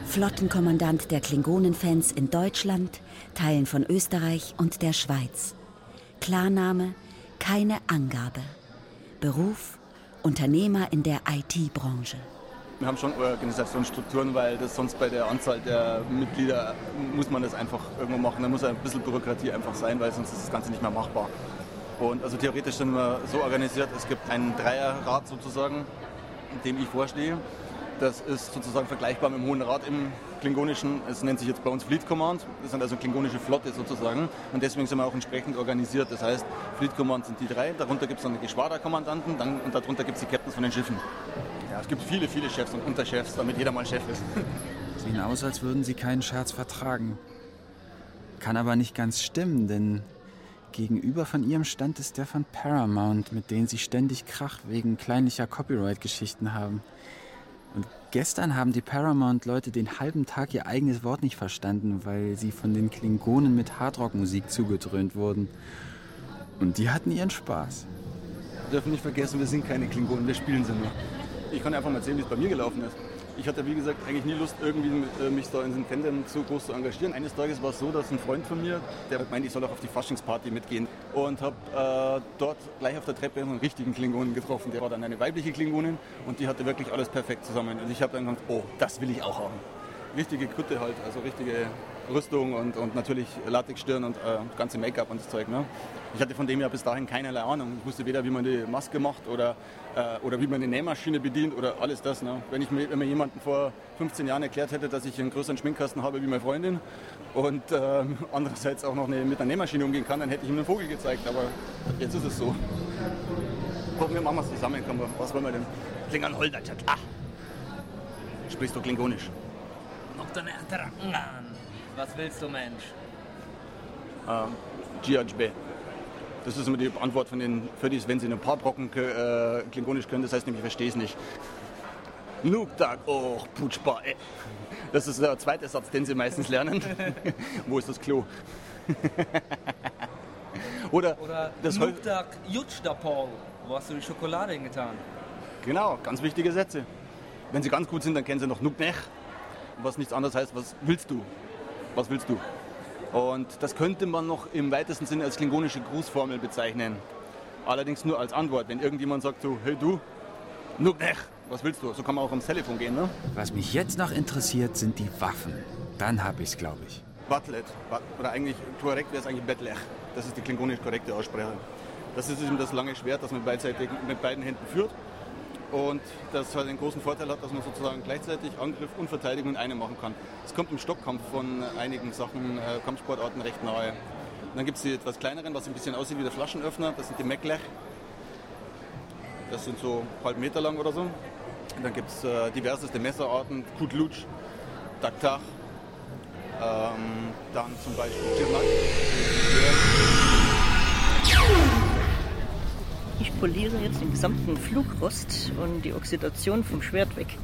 Flottenkommandant der Klingonenfans in Deutschland, Teilen von Österreich und der Schweiz. Klarname, keine Angabe. Beruf, Unternehmer in der IT-Branche. Wir haben schon Organisationsstrukturen, weil das sonst bei der Anzahl der Mitglieder muss man das einfach irgendwo machen. Da muss ein bisschen Bürokratie einfach sein, weil sonst ist das Ganze nicht mehr machbar. Und also theoretisch sind wir so organisiert, es gibt einen Dreierrat sozusagen, dem ich vorstehe. Das ist sozusagen vergleichbar mit dem Hohen Rat im Klingonischen. Es nennt sich jetzt bei uns Fleet Command. Das sind also klingonische Flotte sozusagen. Und deswegen sind wir auch entsprechend organisiert. Das heißt, Fleet Command sind die 3. Darunter gibt es dann die Geschwaderkommandanten. Und darunter gibt es die Captains von den Schiffen. Ja, es gibt viele, viele Chefs und Unterchefs, damit jeder mal Chef ist. Sehen aus, als würden sie keinen Scherz vertragen. Kann aber nicht ganz stimmen, denn gegenüber von ihrem Stand ist der von Paramount, mit denen sie ständig Krach wegen kleinlicher Copyright-Geschichten haben. Und gestern haben die Paramount-Leute den halben Tag ihr eigenes Wort nicht verstanden, weil sie von den Klingonen mit Hardrock-Musik zugedröhnt wurden. Und die hatten ihren Spaß. Wir dürfen nicht vergessen, wir sind keine Klingonen, wir spielen sie nur. Ich kann einfach mal erzählen, wie es bei mir gelaufen ist. Ich hatte, wie gesagt, eigentlich nie Lust, irgendwie mich da in den Fandom so groß zu engagieren. Eines Tages war es so, dass ein Freund von mir, der meinte, ich soll auch auf die Faschingsparty mitgehen. Und habe dort gleich auf der Treppe einen richtigen Klingonen getroffen. Der war dann eine weibliche Klingonin und die hatte wirklich alles perfekt zusammen. Und ich habe dann gedacht, oh, das will ich auch haben. Richtige Kutte halt, also richtige Rüstung und natürlich Latexstirn und ganze Make-up und das Zeug. Ne? Ich hatte von dem ja bis dahin keinerlei Ahnung. Ich wusste weder, wie man die Maske macht oder wie man die Nähmaschine bedient oder alles das. Ne? Wenn mir jemanden vor 15 Jahren erklärt hätte, dass ich einen größeren Schminkkasten habe wie meine Freundin und andererseits auch noch mit einer Nähmaschine umgehen kann, dann hätte ich ihm einen Vogel gezeigt. Aber jetzt ist es so. Gucken wir, machen wir es zusammen. Was wollen wir denn? Klingon Holderchat. Ah! Sprichst du Klingonisch? Was willst du, Mensch? GHB. Das ist immer die Antwort von den Fördis, wenn sie ein paar Brocken Klingonisch können. Das heißt nämlich, ich verstehe es nicht. Nuktak, oh, Putschba. Das ist der zweite Satz, den sie meistens lernen. Wo ist das Klo? Oder das Nuktak, Jutschdapol. Wo hast du die Schokolade hingetan? Genau, ganz wichtige Sätze. Wenn sie ganz gut sind, dann kennen sie noch Nuknech. Was nichts anderes heißt, was willst du? Was willst du? Und das könnte man noch im weitesten Sinne als klingonische Grußformel bezeichnen. Allerdings nur als Antwort. Wenn irgendjemand sagt so, hey du, Nuknech, was willst du? So kann man auch ums Telefon gehen, ne? Was mich jetzt noch interessiert, sind die Waffen. Dann hab ich's, glaube ich. Batlet, oder eigentlich korrekt wäre es eigentlich Betlech. Das ist die klingonisch korrekte Aussprache. Das ist eben das lange Schwert, das man mit beiden Händen führt. Und das halt den großen Vorteil hat, dass man sozusagen gleichzeitig Angriff und Verteidigung in einem machen kann. Das kommt im Stockkampf von einigen Sachen, Kampfsportarten recht nahe. Und dann gibt es die etwas kleineren, was ein bisschen aussieht wie der Flaschenöffner. Das sind die Meklech. Das sind so halb Meter lang oder so. Und dann gibt es diverseste Messerarten, Kutlutsch, Daktach, dann zum Beispiel Tschirnak. Ich poliere jetzt den gesamten Flugrost und die Oxidation vom Schwert weg.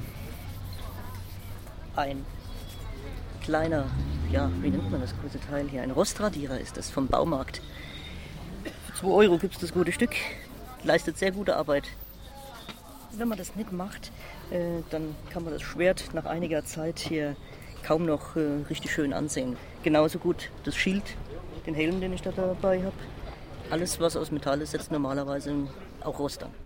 Ein kleiner, ja, wie nennt man das große Teil hier? Ein Rostradierer ist das vom Baumarkt. Für 2 Euro gibt es das gute Stück. Leistet sehr gute Arbeit. Wenn man das nicht macht, dann kann man das Schwert nach einiger Zeit hier kaum noch richtig schön ansehen. Genauso gut das Schild, den Helm, den ich da dabei habe. Alles, was aus Metall ist, setzt normalerweise auch Rost an.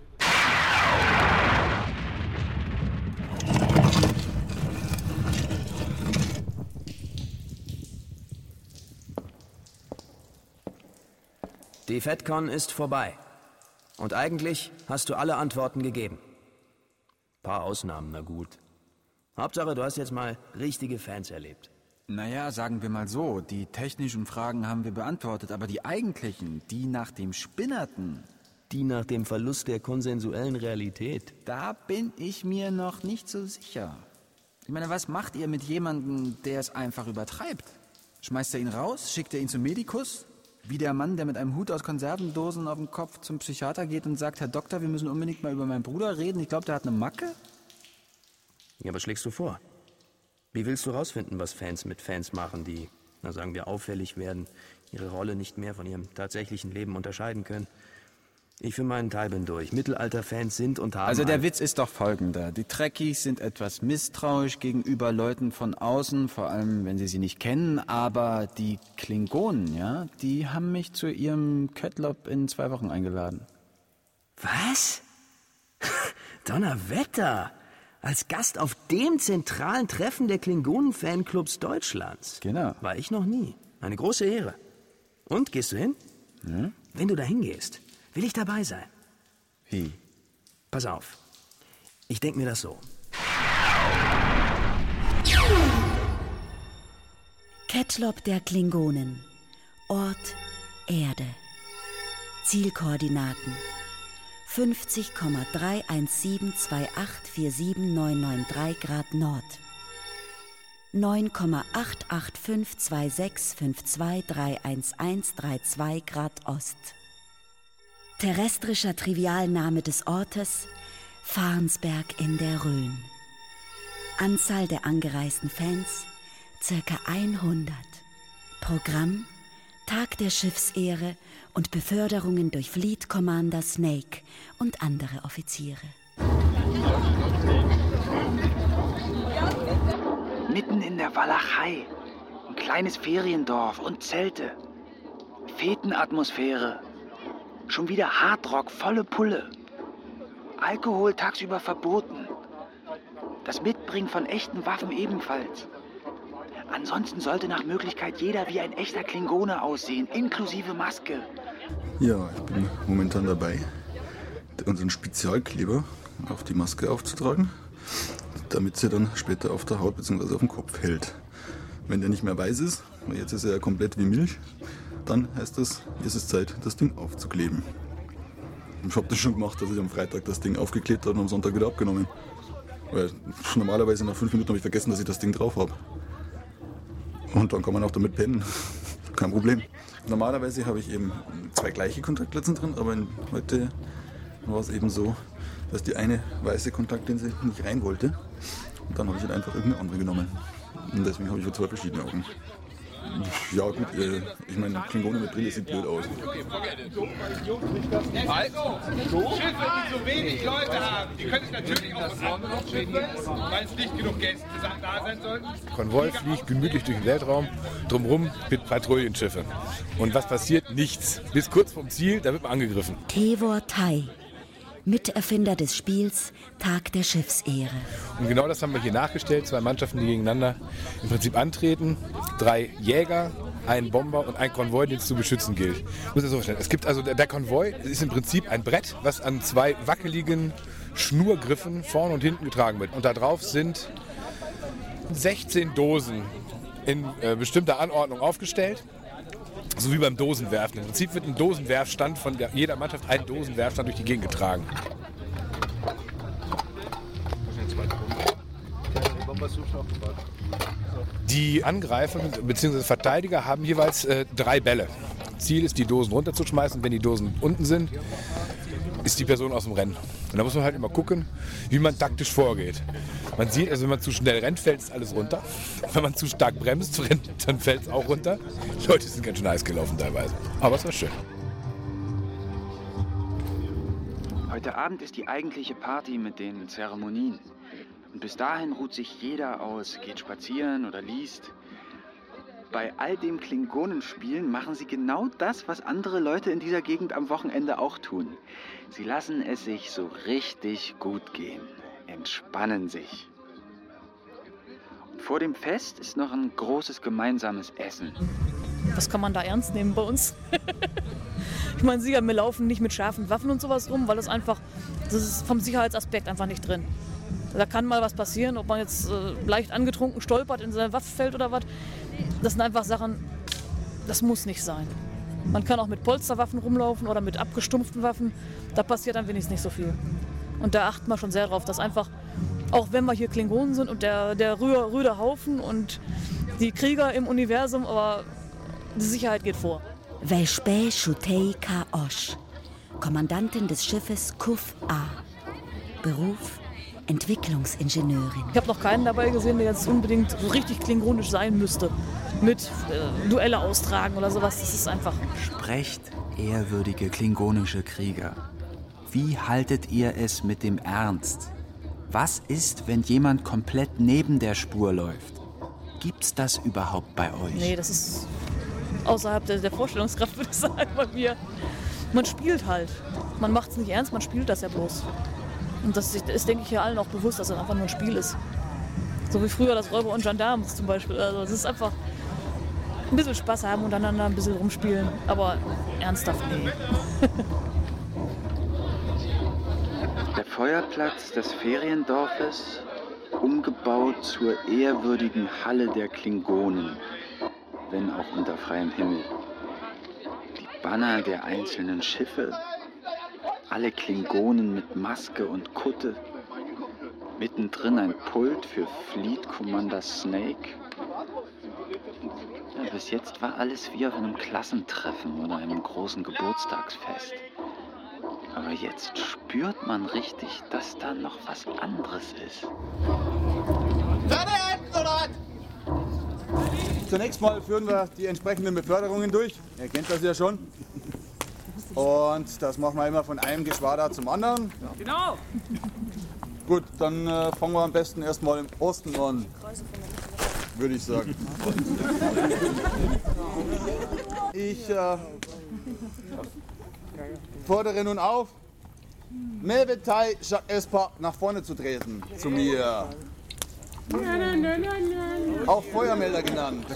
Die FedCon ist vorbei. Und eigentlich hast du alle Antworten gegeben. Paar Ausnahmen, na gut. Hauptsache, du hast jetzt mal richtige Fans erlebt. Naja, sagen wir mal so, die technischen Fragen haben wir beantwortet, aber die eigentlichen, die nach dem Spinnerten... Die nach dem Verlust der konsensuellen Realität. Da bin ich mir noch nicht so sicher. Ich meine, was macht ihr mit jemandem, der es einfach übertreibt? Schmeißt ihr ihn raus? Schickt ihr ihn zum Medikus? Wie der Mann, der mit einem Hut aus Konservendosen auf dem Kopf zum Psychiater geht und sagt, Herr Doktor, wir müssen unbedingt mal über meinen Bruder reden. Ich glaube, der hat eine Macke. Ja, was schlägst du vor? Wie willst du rausfinden, was Fans mit Fans machen, die, na sagen wir, auffällig werden, ihre Rolle nicht mehr von ihrem tatsächlichen Leben unterscheiden können? Ich für meinen Teil bin durch. Mittelalter-Fans sind und haben... Also der Witz ist doch folgender. Die Trekkies sind etwas misstrauisch gegenüber Leuten von außen, vor allem wenn sie sie nicht kennen. Aber die Klingonen, ja, die haben mich zu ihrem Kettlop in 2 Wochen eingeladen. Was? Donnerwetter! Als Gast auf dem zentralen Treffen der Klingonen-Fanclubs Deutschlands. Genau. War ich noch nie. Eine große Ehre. Und, gehst du hin? Ja? Wenn du da hingehst, will ich dabei sein. Wie? Pass auf. Ich denke mir das so. Kettlop der Klingonen. Ort Erde. Zielkoordinaten 50,31728479993 Grad Nord. 9,8852652311132 Grad Ost. Terrestrischer Trivialname des Ortes Farnsberg in der Rhön. Anzahl der angereisten Fans ca. 100. Programm Tag der Schiffsehre und Beförderungen durch Fleet Commander Snake und andere Offiziere. Mitten in der Walachei. Ein kleines Feriendorf und Zelte. Fetenatmosphäre. Schon wieder Hardrock, volle Pulle. Alkohol tagsüber verboten. Das Mitbringen von echten Waffen ebenfalls. Ansonsten sollte nach Möglichkeit jeder wie ein echter Klingone aussehen, inklusive Maske. Ja, ich bin momentan dabei, unseren Spezialkleber auf die Maske aufzutragen, damit sie dann später auf der Haut bzw. auf dem Kopf hält. Wenn der nicht mehr weiß ist, weil jetzt ist er ja komplett wie Milch, dann heißt das, es ist Zeit, das Ding aufzukleben. Ich habe das schon gemacht, dass ich am Freitag das Ding aufgeklebt habe und am Sonntag wieder abgenommen. Weil normalerweise nach 5 Minuten habe ich vergessen, dass ich das Ding drauf habe. Und dann kann man auch damit pennen. Kein Problem. Normalerweise habe ich eben 2 gleiche Kontaktlinsen drin, aber heute war es eben so, dass die eine weiße Kontaktlinse nicht rein wollte. Und dann habe ich halt einfach irgendeine andere genommen. Und deswegen habe ich 2 verschiedene Augen. Ja gut, ich meine, Klingone mit Brille sieht blöd aus. Also, Schiffe, die so wenig Leute haben, die können sich natürlich auch von anderen Schiffen, weil es nicht genug Gäste da sein sollten. Konvoi fliegt gemütlich durch den Weltraum, drumherum mit Patrouillenschiffe. Und was passiert? Nichts. Bis kurz vorm Ziel, da wird man angegriffen. Tevor Tai, Miterfinder des Spiels Tag der Schiffsehre. Und genau das haben wir hier nachgestellt. 2 Mannschaften, die gegeneinander im Prinzip antreten. 3 Jäger, ein Bomber und ein Konvoi, den es zu beschützen gilt. Muss ich so vorstellen. Es gibt also, der Konvoi ist im Prinzip ein Brett, was an 2 wackeligen Schnurgriffen vorne und hinten getragen wird. Und da drauf sind 16 Dosen in bestimmter Anordnung aufgestellt. So wie beim Dosenwerfen. Im Prinzip wird ein Dosenwerfstand von jeder Mannschaft ein Dosenwerfstand durch die Gegend getragen. Die Angreifer bzw. Verteidiger haben jeweils 3 Bälle. Ziel ist, die Dosen runterzuschmeißen. Wenn die Dosen unten sind, ist die Person aus dem Rennen. Und da muss man halt immer gucken, wie man taktisch vorgeht. Man sieht, also wenn man zu schnell rennt, fällt es alles runter. Wenn man zu stark bremst, dann fällt es auch runter. Die Leute sind ganz schön heiß gelaufen teilweise. Aber es war schön. Heute Abend ist die eigentliche Party mit den Zeremonien. Und bis dahin ruht sich jeder aus, geht spazieren oder liest. Bei all dem Klingonenspielen machen sie genau das, was andere Leute in dieser Gegend am Wochenende auch tun. Sie lassen es sich so richtig gut gehen, entspannen sich. Und vor dem Fest ist noch ein großes gemeinsames Essen. Was kann man da ernst nehmen bei uns? Ich meine, sicher, wir laufen nicht mit scharfen Waffen und sowas rum, weil das ist vom Sicherheitsaspekt einfach nicht drin. Da kann mal was passieren, ob man jetzt leicht angetrunken stolpert, in seine Waffe fällt oder was. Das sind einfach Sachen, das muss nicht sein. Man kann auch mit Polsterwaffen rumlaufen oder mit abgestumpften Waffen. Da passiert dann wenigstens nicht so viel. Und da achten wir schon sehr drauf, dass einfach, auch wenn wir hier Klingonen sind und der rüde Haufen und die Krieger im Universum, aber die Sicherheit geht vor. Veshpe Shutei Ka-Osh, Kommandantin des Schiffes Kuf A. Beruf Entwicklungsingenieurin. Ich habe noch keinen dabei gesehen, der jetzt unbedingt so richtig klingonisch sein müsste. mit Duelle austragen oder sowas. Das ist einfach... Sprecht, ehrwürdige klingonische Krieger. Wie haltet ihr es mit dem Ernst? Was ist, wenn jemand komplett neben der Spur läuft? Gibt's das überhaupt bei euch? Nee, das ist außerhalb der Vorstellungskraft, würde ich sagen, bei mir. Man spielt halt. Man macht es nicht ernst, man spielt das ja bloß. Und das ist, denke ich, ja allen auch bewusst, dass es einfach nur ein Spiel ist. So wie früher das Räuber und Gendarmes zum Beispiel. Also es ist einfach ein bisschen Spaß haben untereinander, ein bisschen rumspielen. Aber ernsthaft, nee. Der Feuerplatz des Feriendorfes, umgebaut zur ehrwürdigen Halle der Klingonen, wenn auch unter freiem Himmel. Die Banner der einzelnen Schiffe, alle Klingonen mit Maske und Kutte, mittendrin ein Pult für Fleet Commander Snake. Ja, bis jetzt war alles wie auf einem Klassentreffen oder einem großen Geburtstagsfest. Aber jetzt spürt man richtig, dass da noch was anderes ist. Zunächst mal führen wir die entsprechenden Beförderungen durch. Ihr kennt das ja schon. Und das machen wir immer von einem Geschwader zum anderen. Genau. Gut, dann fangen wir am besten erstmal im Osten an, würde ich sagen. Ich fordere nun auf, Mevetai Espa nach vorne zu treten, zu mir. Auch Feuermelder genannt.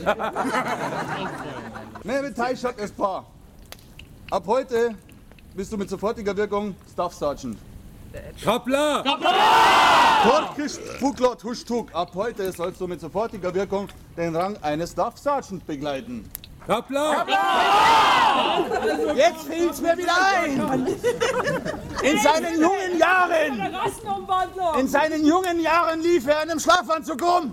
Mevetai Espa. Ab heute bist du mit sofortiger Wirkung Staff Sergeant. Kapla! Torkisch Fuklot Huschtuk. Ab heute sollst du mit sofortiger Wirkung den Rang eines Staff Sergeant begleiten. Kapla! Jetzt fiel's mir wieder ein! In seinen jungen Jahren lief er in einem Schlafanzug rum!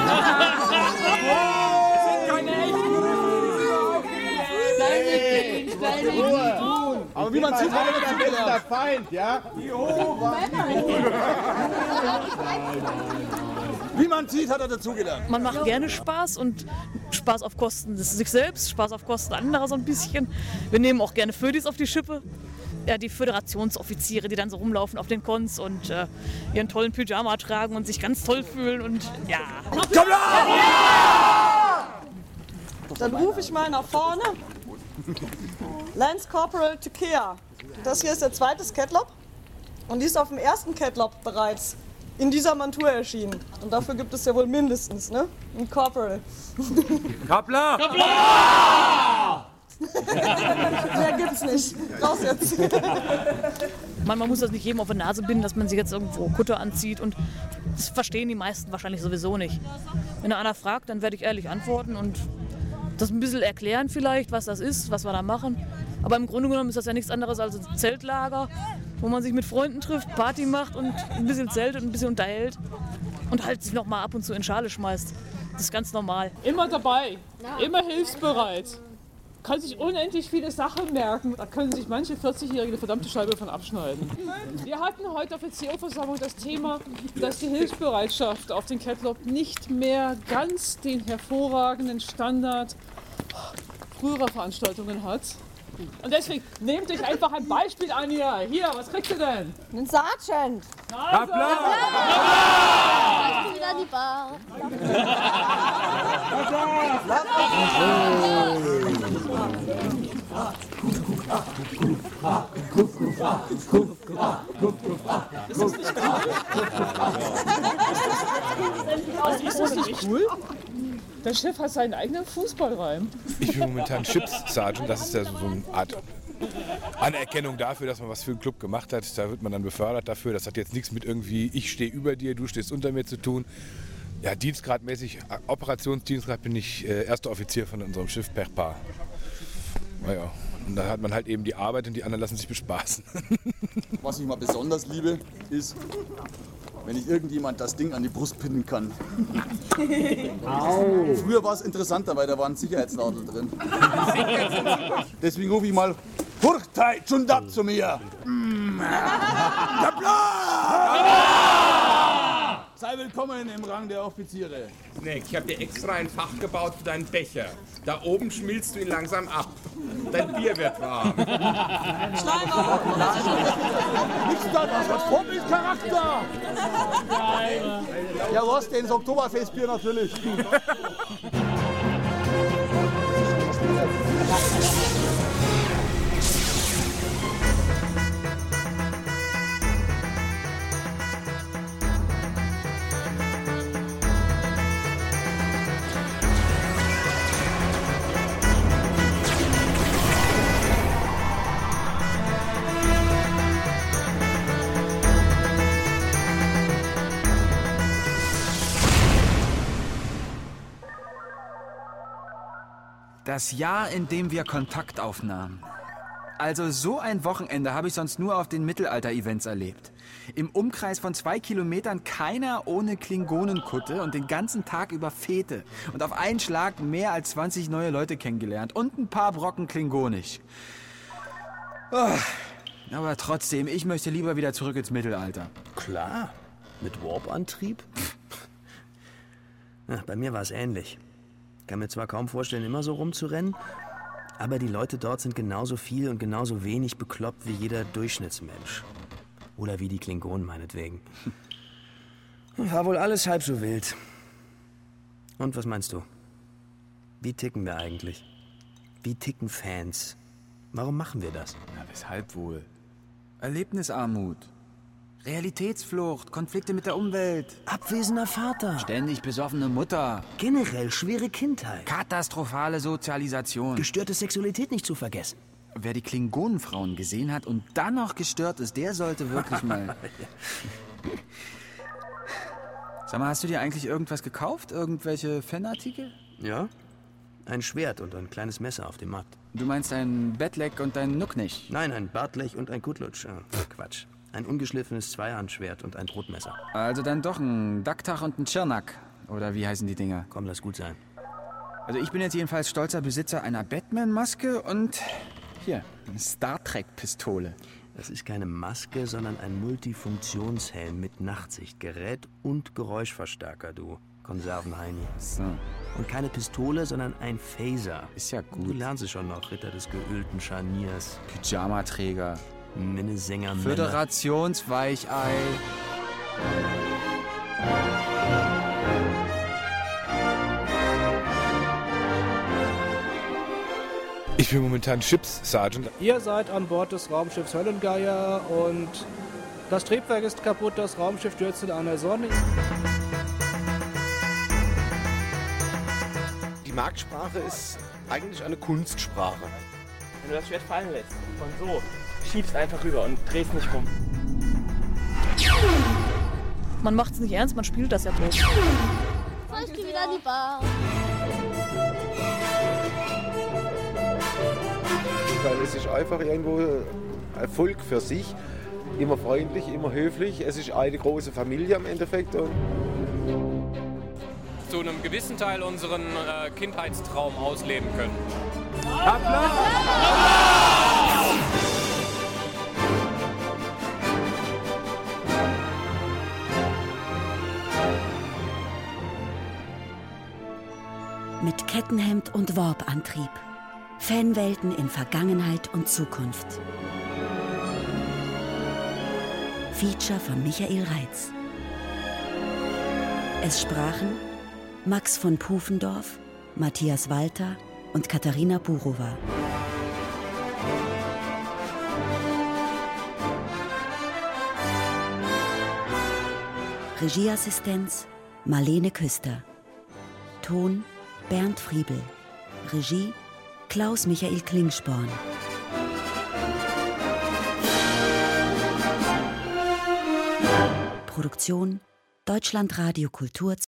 Aber wie man sieht, hat er dazu gelernt. Feind, ja? Wie man sieht, hat er dazugelernt. Man macht gerne Spaß und Spaß auf Kosten sich selbst, Spaß auf Kosten anderer so ein bisschen. Wir nehmen auch gerne Födis auf die Schippe. Ja, die Föderationsoffiziere, die dann so rumlaufen auf den Cons und ihren tollen Pyjama tragen und sich ganz toll fühlen und ja. Dann rufe ich mal nach vorne. Lance Corporal Tekea. Das hier ist der zweite Scatlop und die ist auf dem ersten Catlop bereits in dieser Montur erschienen. Und dafür gibt es ja wohl mindestens, ne? Ein Corporal. Kapla! Mehr gibt's nicht. Raus jetzt. Man muss das nicht jedem auf die Nase binden, dass man sich jetzt irgendwo Kutte anzieht und das verstehen die meisten wahrscheinlich sowieso nicht. Wenn einer fragt, dann werde ich ehrlich antworten und das ein bisschen erklären vielleicht, was das ist, was wir da machen. Aber im Grunde genommen ist das ja nichts anderes als ein Zeltlager, wo man sich mit Freunden trifft, Party macht und ein bisschen zeltet und ein bisschen unterhält und halt sich noch mal ab und zu in Schale schmeißt. Das ist ganz normal. Immer dabei, immer hilfsbereit. Kann sich unendlich viele Sachen merken. Da können sich manche 40-Jährige eine verdammte Scheibe von abschneiden. Wir hatten heute auf der CO-Versammlung das Thema, dass die Hilfsbereitschaft auf den Catlop nicht mehr ganz den hervorragenden Standard früherer Veranstaltungen hat. Und deswegen nehmt euch einfach ein Beispiel an hier. Hier, was kriegt ihr denn? Ein Sergeant. Also, Ich wieder an die Bar. Ist das nicht cool? Der Chef hat seinen eigenen Fußballreim. Ich bin momentan Chips Sergeant, das ist ja so eine Art Anerkennung dafür, dass man was für den Club gemacht hat. Da wird man dann befördert dafür. Das hat jetzt nichts mit irgendwie, ich stehe über dir, du stehst unter mir zu tun. Ja, dienstgradmäßig, Operationsdienstgrad bin ich erster Offizier von unserem Schiff Perpa. Naja, und da hat man halt eben die Arbeit und die anderen lassen sich bespaßen. Was ich mal besonders liebe, ist, wenn ich irgendjemand das Ding an die Brust pinnen kann. Au. Früher war es interessanter, weil da war ein Sicherheitsnadel drin. Deswegen rufe ich mal Hurtai Chundab zu mir. Sei willkommen im Rang der Offiziere. Snack, ich habe dir extra ein Fach gebaut für deinen Becher. Da oben schmilzt du ihn langsam ab. Dein Bier wird warm. Schleimer! Nichts da, das hat Vorbildcharakter! Ja was, denn das Oktoberfestbier natürlich. Das Jahr, in dem wir Kontakt aufnahmen. Also so ein Wochenende habe ich sonst nur auf den Mittelalter-Events erlebt. Im Umkreis von 2 Kilometern keiner ohne Klingonenkutte und den ganzen Tag über Fete. Und auf einen Schlag mehr als 20 neue Leute kennengelernt und ein paar Brocken Klingonisch. Oh, aber trotzdem, ich möchte lieber wieder zurück ins Mittelalter. Klar, mit Warp-Antrieb? Ja, bei mir war es ähnlich. Kann mir zwar kaum vorstellen, immer so rumzurennen, aber die Leute dort sind genauso viel und genauso wenig bekloppt wie jeder Durchschnittsmensch. Oder wie die Klingonen meinetwegen. War wohl alles halb so wild. Und was meinst du? Wie ticken wir eigentlich? Wie ticken Fans? Warum machen wir das? Na, weshalb wohl? Erlebnisarmut. Realitätsflucht, Konflikte mit der Umwelt. Abwesender Vater. Ständig besoffene Mutter. Generell schwere Kindheit. Katastrophale Sozialisation. Gestörte Sexualität nicht zu vergessen. Wer die Klingonenfrauen gesehen hat und dann noch gestört ist, der sollte wirklich mal... Sag mal, hast du dir eigentlich irgendwas gekauft? Irgendwelche Fanartikel? Ja. Ein Schwert und ein kleines Messer auf dem Markt. Du meinst ein Bettleck und ein Nucknech? Nein, ein Bartlech und ein Kutlutsch. Quatsch. Ein ungeschliffenes Zweihandschwert und ein Brotmesser. Also dann doch ein Daktach und ein Tschirnack. Oder wie heißen die Dinger? Komm, lass gut sein. Also ich bin jetzt jedenfalls stolzer Besitzer einer Batman-Maske und hier, eine Star-Trek-Pistole. Das ist keine Maske, sondern ein Multifunktionshelm mit Nachtsichtgerät und Geräuschverstärker, du Konservenheini. So. Und keine Pistole, sondern ein Phaser. Ist ja gut. Du lernst es schon noch, Ritter des geölten Scharniers. Pyjamaträger. Minnesänger, Föderationsweichei. Ich bin momentan Ships Sergeant. Ihr seid an Bord des Raumschiffs Höllengeier und das Triebwerk ist kaputt, das Raumschiff stürzt in einer Sonne. Die Marktsprache ist eigentlich eine Kunstsprache. Wenn du das Schwert fallen lässt und so schiebst einfach rüber und drehst nicht rum. Man macht es nicht ernst, man spielt das ja bloß. So, ich gehe wieder an die Bar. Weil es ist einfach irgendwo Erfolg für sich. Immer freundlich, immer höflich. Es ist eine große Familie im Endeffekt. Und zu einem gewissen Teil unseren Kindheitstraum ausleben können. Applaus! Mit Kettenhemd und Warp-Antrieb. Fanwelten in Vergangenheit und Zukunft. Feature von Michael Reitz. Es sprachen Max von Pufendorf, Matthias Walter und Katharina Burova. Regieassistenz Marlene Küster. Ton Bernd Friebel. Regie Klaus-Michael Klingsporn. Produktion Deutschlandradio Kultur